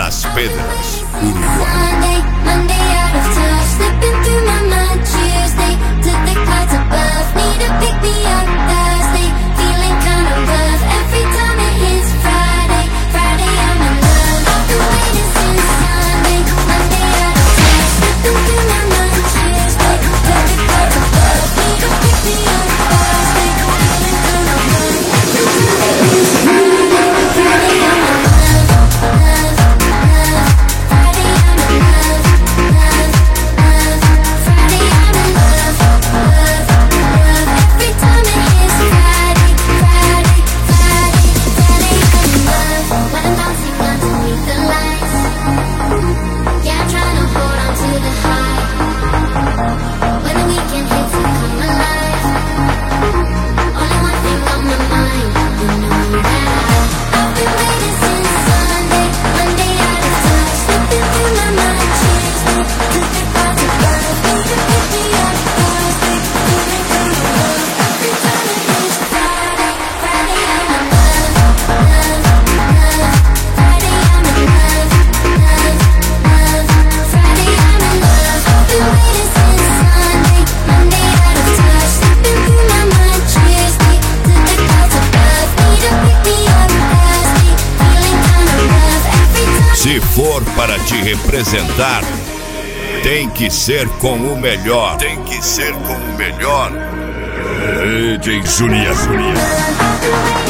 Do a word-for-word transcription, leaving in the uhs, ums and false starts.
Las Pedras, Uruguai. Monday, Monday out of touch, slipping through my mind. Tuesday, to the clouds above, need to pick me up. Thursday, feeling kinda rough. Every time it hits Friday, Friday I'm in love. I've been waiting since Sunday, Monday out of touch, slipping through my mind. Tuesday, to the clouds above, need to pick me up. Thursday, feeling kinda rough. Every time it hits Friday, Friday I'm in love, love, love. Friday I'm in love, love, love. Friday I'm in love, love, love. Every time it hits Friday, Friday, Friday, Friday I'm in love. When I'm bouncing underneath the lights, yeah, I'm trying to hold on to the high. When the weekend hits, I come alive. Only one thing on my mind, you know that I've been waiting since Sunday, Monday out of touch, slipping through my mind. Tuesday, to the clouds above, need to pick me up. Thursday, feeling kinda rough. Every time it hits Friday, Friday I'm in love, love, love. Friday I'm in love, love, love. Friday I'm in love. I've been waiting since Sunday, Monday out of touch, slipping through my mind. Tuesday, to the clouds above, need to pick me up. Thursday, feeling kinda rough. Every time. Se for para te representar, tem que ser com o melhor. Tem que ser com o melhor. D J Junior. I've been waiting